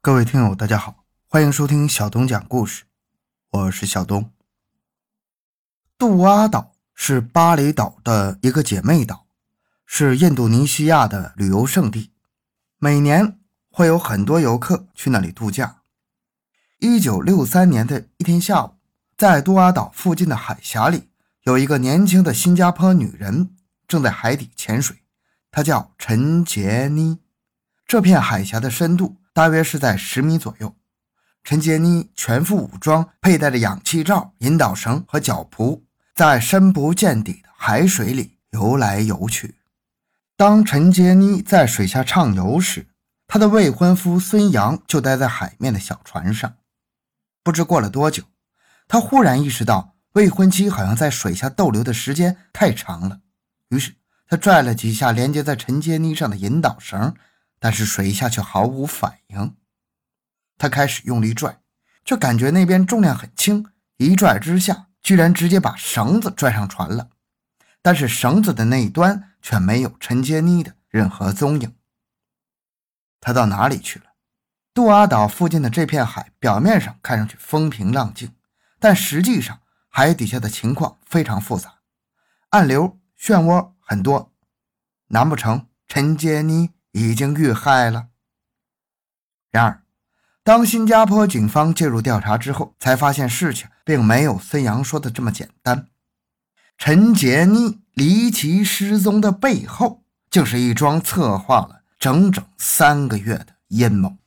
各位听友大家好，欢迎收听小东讲故事，我是小东。杜阿岛是巴厘岛的一个姐妹岛，是印度尼西亚的旅游胜地，每年会有很多游客去那里度假。1963年的一天下午，在杜阿岛附近的海峡里，有一个年轻的新加坡女人正在海底潜水，她叫陈杰妮。这片海峡的深度大约是在10米左右。陈杰妮全副武装，佩戴着氧气罩、引导绳和脚蹼，在深不见底的海水里游来游去。当陈杰妮在水下畅游时，她的未婚夫孙杨就待在海面的小船上。不知过了多久，他忽然意识到未婚妻好像在水下逗留的时间太长了，于是他拽了几下连接在陈杰妮上的引导绳，但是水下却毫无反应。他开始用力拽，却感觉那边重量很轻，一拽之下居然直接把绳子拽上船了，但是绳子的那一端却没有陈杰妮的任何踪影。他到哪里去了？杜阿岛附近的这片海表面上看上去风平浪静，但实际上海底下的情况非常复杂，暗流漩涡很多，难不成陈杰妮已经遇害了？然而当新加坡警方介入调查之后，才发现事情并没有孙杨说的这么简单。陈杰妮离奇失踪的背后，就是一桩策划了整整3个月的阴谋。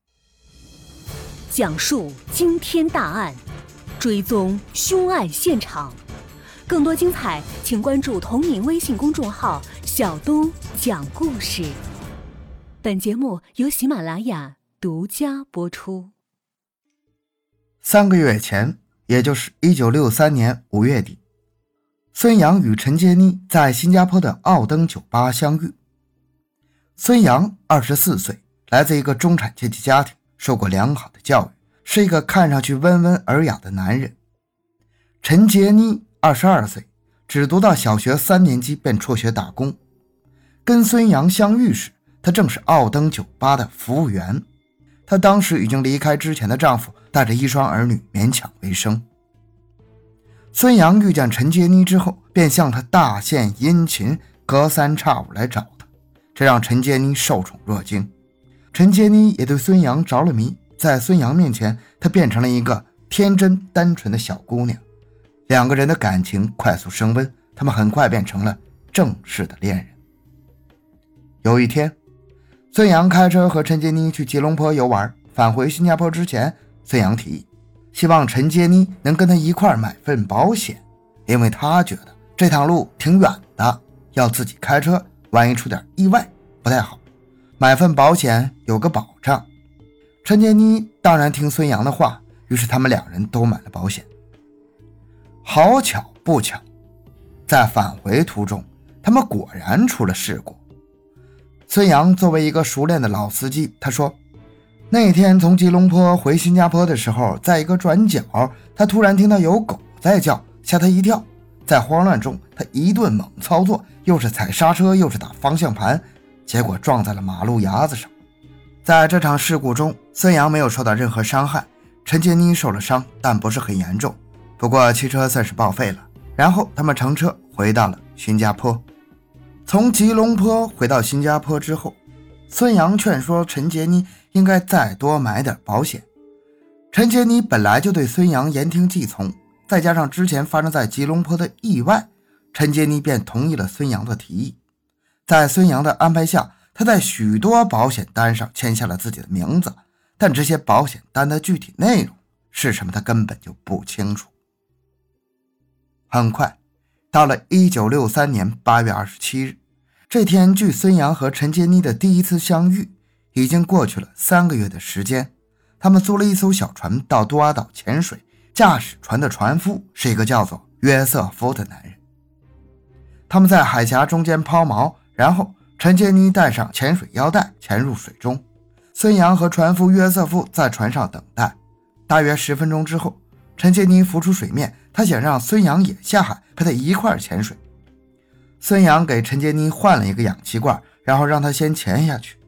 讲述惊天大案，追踪凶案现场，更多精彩请关注同名微信公众号小东讲故事。本节目由喜马拉雅独家播出。 3个月前，也就是1963年5月底，孙杨与陈杰妮在新加坡的奥登酒吧相遇。孙杨24岁，来自一个中产阶级家庭，受过良好的教育，是一个看上去温文尔雅的男人。陈杰妮22岁，只读到小学3年级便辍学打工。跟孙杨相遇时，她正是奥登酒吧的服务员。她当时已经离开之前的丈夫，带着1双儿女勉强为生。孙杨遇见陈杰妮之后，便向她大献殷勤，隔三差五来找她，这让陈杰妮受宠若惊。陈杰妮也对孙杨着了迷，在孙杨面前，她变成了一个天真单纯的小姑娘。2个人的感情快速升温，他们很快变成了正式的恋人。有一天，孙杨开车和陈杰妮去吉隆坡游玩，返回新加坡之前，孙杨提议希望陈杰妮能跟他一块买份保险，因为他觉得这趟路挺远的，要自己开车，万一出点意外不太好，买份保险有个保障。陈杰妮当然听孙杨的话，于是他们2人都买了保险。好巧不巧，在返回途中，他们果然出了事故。孙杨作为一个熟练的老司机，他说那天从吉隆坡回新加坡的时候，在一个转角，他突然听到有狗在叫，吓他一跳。在慌乱中，他一顿猛操作，又是踩刹车又是打方向盘，结果撞在了马路牙子上。在这场事故中，孙杨没有受到任何伤害，陈杰妮受了伤，但不是很严重，不过汽车算是报废了。然后他们乘车回到了新加坡。从吉隆坡回到新加坡之后，孙杨劝说陈杰妮应该再多买点保险。陈杰妮本来就对孙杨言听计从，再加上之前发生在吉隆坡的意外，陈杰妮便同意了孙杨的提议。在孙杨的安排下，他在许多保险单上签下了自己的名字，但这些保险单的具体内容是什么他根本就不清楚。很快到了1963年8月27日，这天距孙杨和陈杰妮的第一次相遇已经过去了3个月的时间。他们租了一艘小船到杜阿岛潜水，驾驶船的船夫是一个叫做约瑟夫的男人。他们在海峡中间抛锚，然后陈杰妮带上潜水腰带潜入水中，孙杨和船夫约瑟夫在船上等待。大约10分钟之后，陈杰妮浮出水面，他想让孙杨也下海陪他一块潜水。孙杨给陈杰妮换了一个氧气罐，然后让他先潜下去。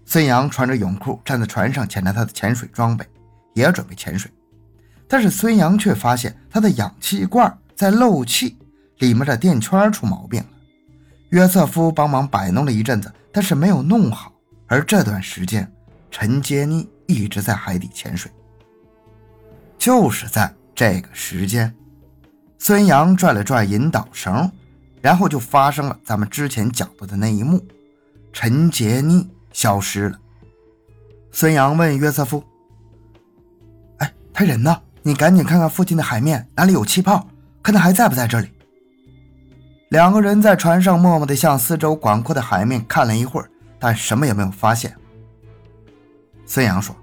孙杨穿着泳裤站在船上检查他的潜水装备，也准备潜水。但是孙杨却发现他的氧气罐在漏气，里面的电圈出毛病了。约瑟夫帮忙摆弄了一阵子，但是没有弄好。而这段时间，陈杰妮一直在海底潜水。就是在这个时间，孙杨拽了拽引导绳，然后就发生了咱们之前讲到的那一幕，陈杰妮消失了。孙杨问约瑟夫：哎，他人呢？你赶紧看看附近的海面哪里有气泡，看他还在不在这里。两个人在船上默默地向四周广阔的海面看了一会儿，但什么也没有发现。孙杨说：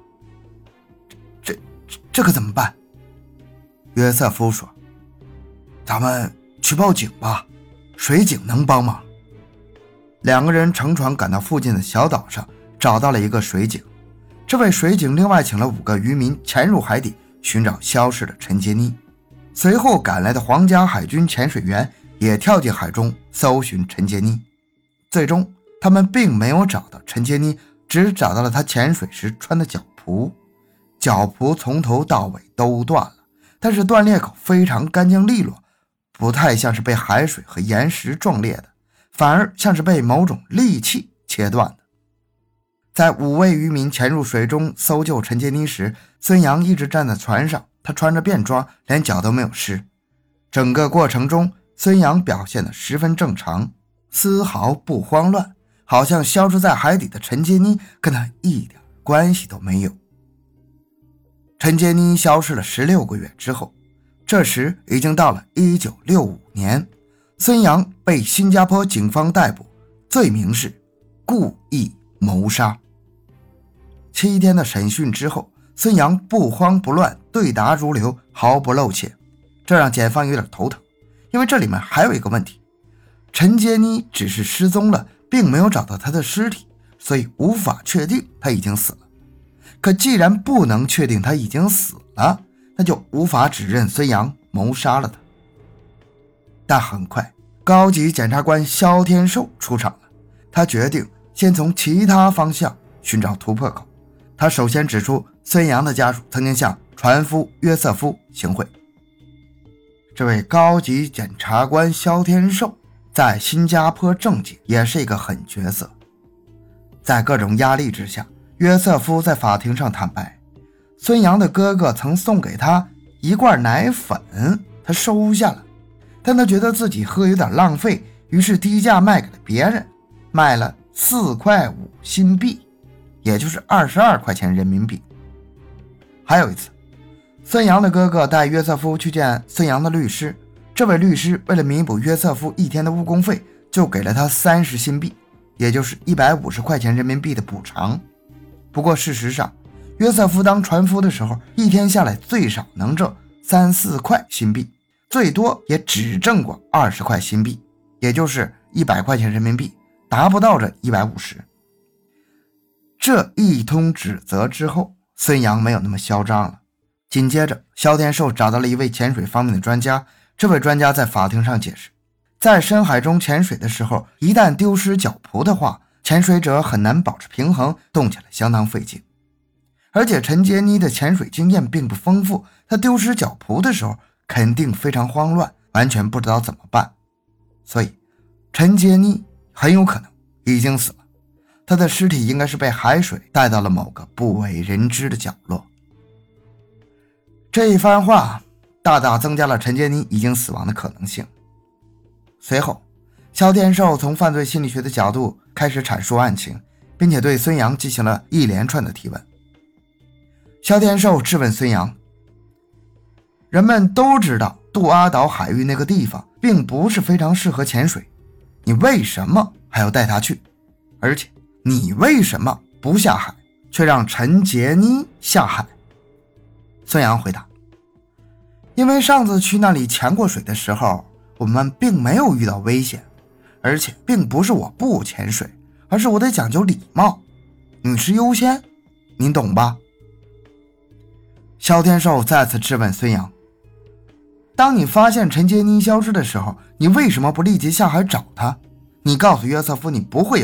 这可怎么办？约瑟夫说：咱们去报警吧，水警能帮忙。两个人乘船赶到附近的小岛上，找到了一个水警。这位水警另外请了5个渔民潜入海底寻找消失的陈杰妮。随后赶来的皇家海军潜水员也跳进海中搜寻陈杰妮。最终他们并没有找到陈杰妮，只找到了他潜水时穿的脚蹼。脚蹼从头到尾都断了，但是断裂口非常干净利落，不太像是被海水和岩石撞裂的，反而像是被某种利器切断的。在5位渔民潜入水中搜救陈杰妮时，孙杨一直站在船上，他穿着便装，连脚都没有湿。整个过程中，孙杨表现得十分正常，丝毫不慌乱，好像消失在海底的陈杰妮跟他一点关系都没有。陈杰妮消失了16个月之后，这时已经到了1965年，孙杨被新加坡警方逮捕，罪名是故意谋杀。7天的审讯之后，孙杨不慌不乱，对答如流，毫不露怯，这让检方有点头疼。因为这里面还有一个问题，陈杰妮只是失踪了，并没有找到她的尸体，所以无法确定她已经死了。可既然不能确定她已经死了，那就无法指认孙杨谋杀了她。但很快，高级检察官肖天寿出场了，他决定先从其他方向寻找突破口。他首先指出孙杨的家属曾经向船夫约瑟夫行贿。这位高级检察官肖天寿在新加坡政界也是一个狠角色。在各种压力之下，约瑟夫在法庭上坦白，孙杨的哥哥曾送给他1罐奶粉，他收下了，但他觉得自己喝有点浪费，于是低价卖给了别人，卖了4块5新币，也就是22块钱人民币。还有一次，孙杨的哥哥带约瑟夫去见孙杨的律师，这位律师为了弥补约瑟夫1天的误工费，就给了他30新币，也就是150块钱人民币的补偿。不过事实上，约瑟夫当船夫的时候，1天下来最少能挣3-4块新币，最多也只挣过20块新币，也就是100块钱人民币，达不到这150。这一通指责之后，孙杨没有那么嚣张了。紧接着，肖天寿找到了一位潜水方面的专家，这位专家在法庭上解释，在深海中潜水的时候，一旦丢失脚蹼的话，潜水者很难保持平衡，动起来相当费劲。而且陈杰妮的潜水经验并不丰富，她丢失脚蹼的时候肯定非常慌乱，完全不知道怎么办。所以陈杰妮很有可能已经死了，她的尸体应该是被海水带到了某个不为人知的角落。这一番话大大增加了陈杰妮已经死亡的可能性。随后，肖天寿从犯罪心理学的角度开始阐述案情，并且对孙杨进行了一连串的提问。肖天寿质问孙杨，人们都知道杜阿岛海域那个地方并不是非常适合潜水，你为什么还要带他去？而且你为什么不下海，却让陈杰妮下海？孙杨回答，因为上次去那里潜过水的时候，我们并没有遇到危险，而且并不是我不潜水，而是我得讲究礼貌，女士优先，您懂吧？肖天寿再次质问孙杨，当你发现陈杰妮消失的时候，你为什么不立即下海找她？你告诉约瑟夫你不会游泳，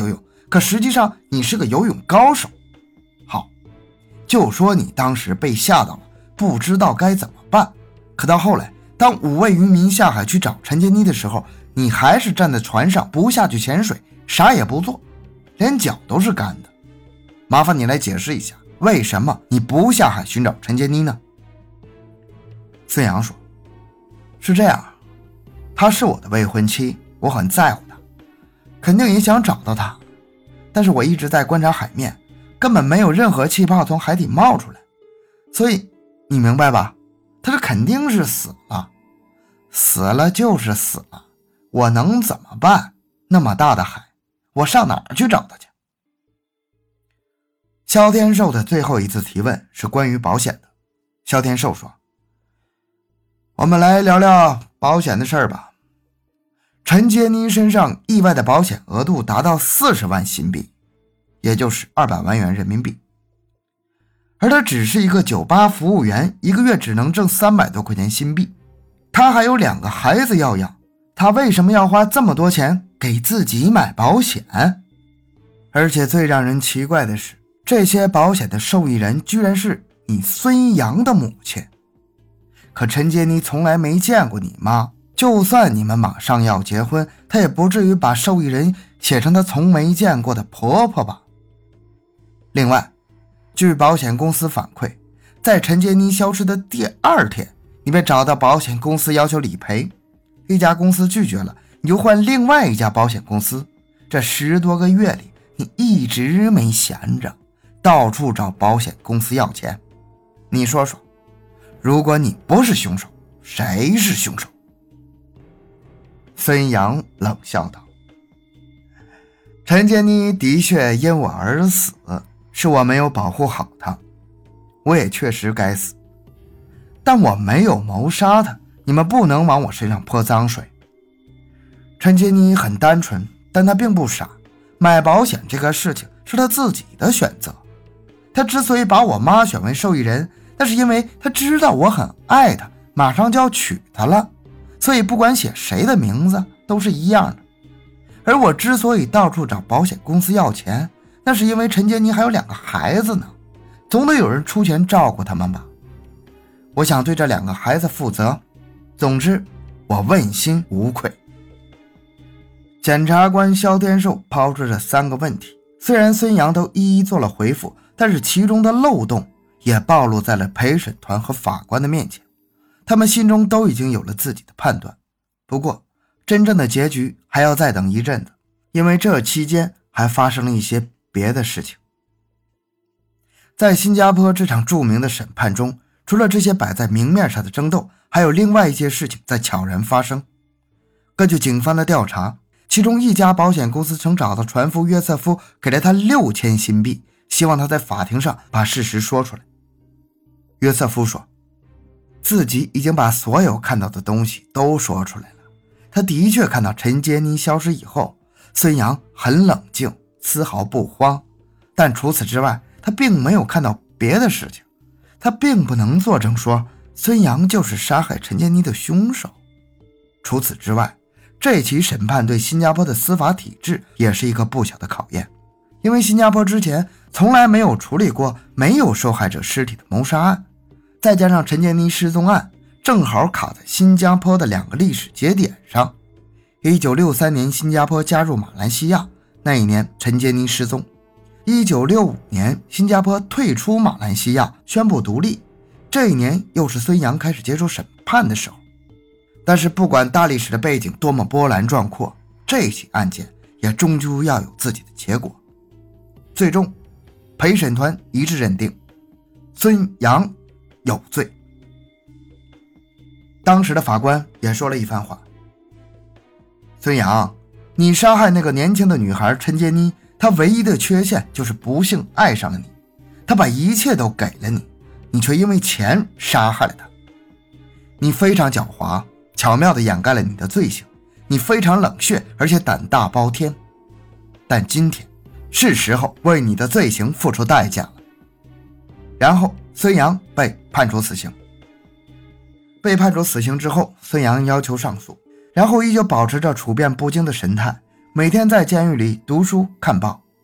可实际上你是个游泳高手。好，就说你当时被吓到了，不知道该怎么办，可到后来当5位渔民下海去找陈杰妮的时候，你还是站在船上不下去潜水，啥也不做，连脚都是干的。麻烦你来解释一下，为什么你不下海寻找陈杰妮呢？孙杨说，是这样，她是我的未婚妻，我很在乎她，肯定也想找到她，但是我一直在观察海面，根本没有任何气泡从海底冒出来，所以你明白吧，她是肯定是死了，死了就是死了，我能怎么办？那么大的海，我上哪儿去找她去？萧天寿的最后一次提问是关于保险的。萧天寿说，我们来聊聊保险的事儿吧。陈杰妮身上意外的保险额度达到40万新币，也就是200万元人民币。而他只是一个酒吧服务员，一个月只能挣300多块钱新币。他还有2个孩子要养，他为什么要花这么多钱给自己买保险？而且最让人奇怪的是，这些保险的受益人居然是你孙杨的母亲。可陈杰妮从来没见过你妈，就算你们马上要结婚，她也不至于把受益人写成她从没见过的婆婆吧。另外，据保险公司反馈，在陈杰妮消失的第2天，你被找到保险公司要求理赔，一家公司拒绝了，你就换另外一家保险公司。这10多个月里，你一直没闲着，到处找保险公司要钱。你说说，如果你不是凶手，谁是凶手？孙杨冷笑道，陈杰妮的确因我而死，是我没有保护好她，我也确实该死，但我没有谋杀她，你们不能往我身上泼脏水。陈杰妮很单纯，但她并不傻，买保险这个事情是她自己的选择。她之所以把我妈选为受益人，那是因为她知道我很爱她，马上就要娶她了，所以不管写谁的名字都是一样的。而我之所以到处找保险公司要钱，那是因为陈杰妮还有2个孩子呢，总得有人出钱照顾他们吧。我想对这2个孩子负责，总之我问心无愧。检察官萧天寿抛出这3个问题，虽然孙杨都一一做了回复，但是其中的漏洞也暴露在了陪审团和法官的面前，他们心中都已经有了自己的判断。不过真正的结局还要再等一阵子，因为这期间还发生了一些别的事情。在新加坡这场著名的审判中，除了这些摆在明面上的争斗，还有另外一些事情在悄然发生。根据警方的调查，其中一家保险公司曾找到船夫约瑟夫，给了他6000新币，希望他在法庭上把事实说出来。约瑟夫说，自己已经把所有看到的东西都说出来了。他的确看到陈杰妮消失以后，孙杨很冷静，丝毫不慌，但除此之外，他并没有看到别的事情。他并不能作证说孙杨就是杀害陈杰妮的凶手。除此之外，这起审判对新加坡的司法体制也是一个不小的考验，因为新加坡之前从来没有处理过没有受害者尸体的谋杀案，再加上陈杰妮失踪案正好卡在新加坡的2个历史节点上。1963年新加坡加入马来西亚，那一年陈杰妮失踪。1965年新加坡退出马来西亚，宣布独立，这一年又是孙杨开始接受审判的时候。但是不管大历史的背景多么波澜壮阔，这起案件也终究要有自己的结果。最终陪审团一致认定孙杨有罪。当时的法官也说了一番话，孙杨，你杀害那个年轻的女孩陈杰妮，她唯一的缺陷就是不幸爱上了你，她把一切都给了你，你却因为钱杀害了她。你非常狡猾，巧妙地掩盖了你的罪行，你非常冷血，而且胆大包天。但今天是时候为你的罪行付出代价了。然后孙杨被判处死刑。被判处死刑之后，孙杨要求上诉，然后依旧保持着处变不惊的神态，每天在监狱里读书看报，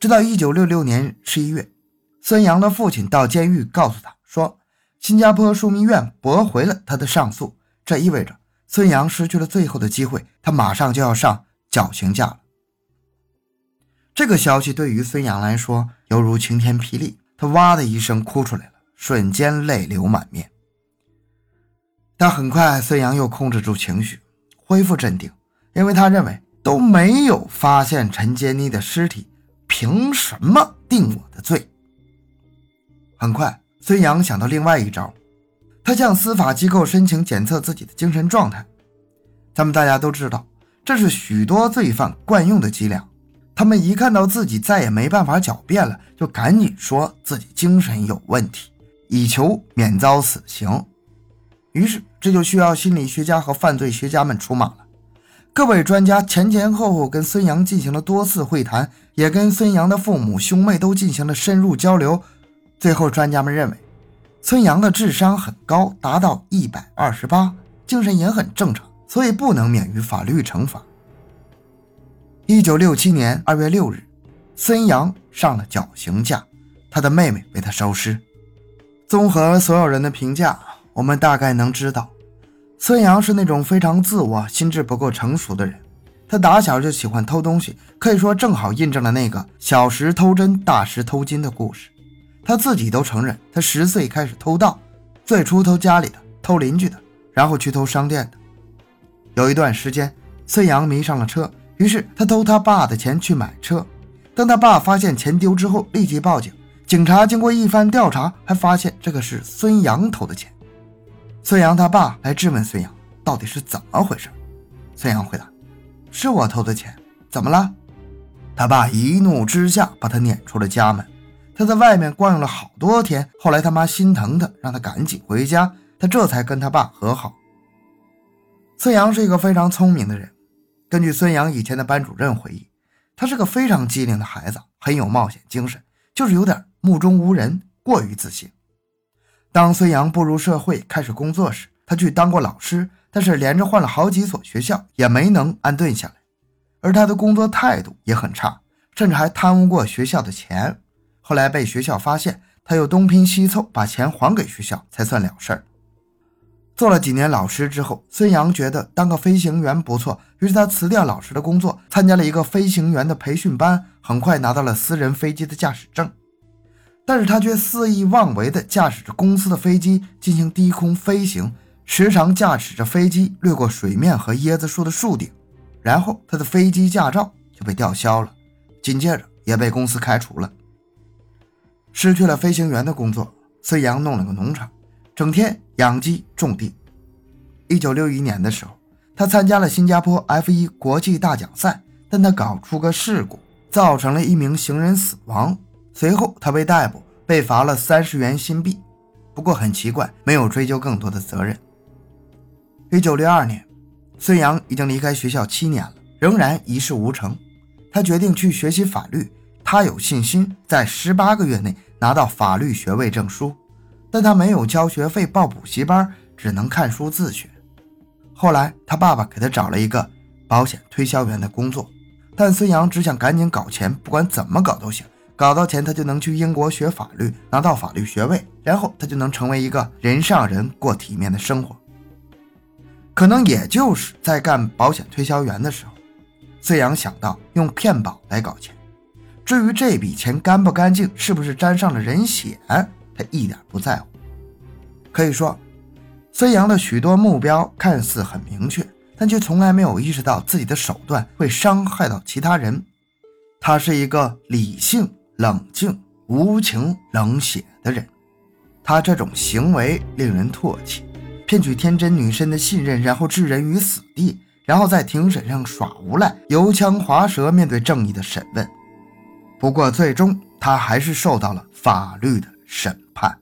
直到1966年11月，孙杨的父亲到监狱告诉他说，新加坡枢密院驳回了他的上诉，这意味着孙杨失去了最后的机会，他马上就要上绞刑架了。这个消息对于孙杨来说犹如晴天霹雳，他哇的一声哭出来了，瞬间泪流满面。但很快孙杨又控制住情绪，恢复镇定，因为他认为都没有发现陈洁妮的尸体，凭什么定我的罪？很快孙杨想到另外一招，他向司法机构申请检测自己的精神状态。咱们大家都知道，这是许多罪犯惯用的伎俩，他们一看到自己再也没办法狡辩了，就赶紧说自己精神有问题，以求免遭死刑。于是这就需要心理学家和犯罪学家们出马了。各位专家前后跟孙杨进行了多次会谈，也跟孙杨的父母兄妹都进行了深入交流。最后专家们认为孙杨的智商很高，达到128，精神也很正常，所以不能免于法律惩罚。1967年2月6日，孙杨上了绞刑架，他的妹妹为他收尸。综合所有人的评价，我们大概能知道，孙杨是那种非常自我、心智不够成熟的人。他打小就喜欢偷东西，可以说正好印证了那个小时偷针大时偷金的故事。他自己都承认，他10岁开始偷盗，最初偷家里的，偷邻居的，然后去偷商店的。有一段时间，孙杨迷上了车，于是他偷他爸的钱去买车。当他爸发现钱丢之后，立即报警。警察经过一番调查，还发现这个是孙杨偷的钱。孙杨他爸来质问孙杨到底是怎么回事。孙杨回答，是我偷的钱，怎么了？他爸一怒之下把他撵出了家门。他在外面惯用了好多天，后来他妈心疼他，让他赶紧回家，他这才跟他爸和好。孙杨是一个非常聪明的人，根据孙杨以前的班主任回忆，他是个非常机灵的孩子，很有冒险精神，就是有点目中无人，过于自信。当孙杨步入社会开始工作时，他去当过老师，但是连着换了好几所学校，也没能安顿下来。而他的工作态度也很差，甚至还贪污过学校的钱。后来被学校发现，他又东拼西凑把钱还给学校，才算了事儿。做了几年老师之后，孙杨觉得当个飞行员不错，于是他辞掉老师的工作，参加了一个飞行员的培训班，很快拿到了私人飞机的驾驶证。但是他却肆意妄为地驾驶着公司的飞机进行低空飞行，时常驾驶着飞机掠过水面和椰子树的树顶，然后他的飞机驾照就被吊销了，紧接着也被公司开除了。失去了飞行员的工作，孙杨弄了个农场，整天养鸡种地。1961年的时候，他参加了新加坡 F1 国际大奖赛，但他搞出个事故，造成了一名行人死亡。随后他被逮捕，被罚了30元新币。不过很奇怪，没有追究更多的责任。1962年，孙杨已经离开学校7年了，仍然一事无成。他决定去学习法律，他有信心在18个月内拿到法律学位证书，但他没有交学费报补习班，只能看书自学。后来他爸爸给他找了一个保险推销员的工作，但孙杨只想赶紧搞钱，不管怎么搞都行，搞到钱他就能去英国学法律，拿到法律学位，然后他就能成为一个人上人，过体面的生活。可能也就是在干保险推销员的时候，孙杨想到用骗保来搞钱。至于这笔钱干不干净，是不是沾上了人血，他一点不在乎。可以说，孙杨的许多目标看似很明确，但却从来没有意识到自己的手段会伤害到其他人。他是一个理性、冷静、无情、冷血的人。他这种行为令人唾弃，骗取天真女生的信任，然后置人于死地，然后在庭审上耍无赖，油腔滑舌面对正义的审问。不过最终他还是受到了法律的审判。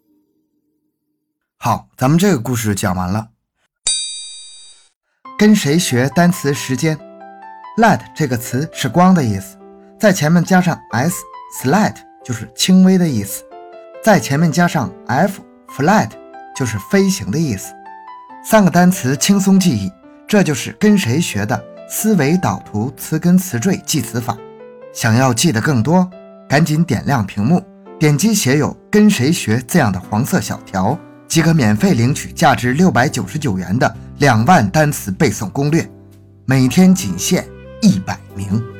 好，咱们这个故事讲完了。跟谁学单词时间。 Light 这个词是光的意思，在前面加上 s slight 就是轻微的意思，在前面加上 f flight 就是飞行的意思。3个单词轻松记忆，这就是跟谁学的思维导图词根词缀记词法。 想要记得更多，赶紧点亮屏幕，点击写有“跟谁学”这样的黄色小条，即可免费领取价值699元的2万单词背诵攻略，每天仅限100名。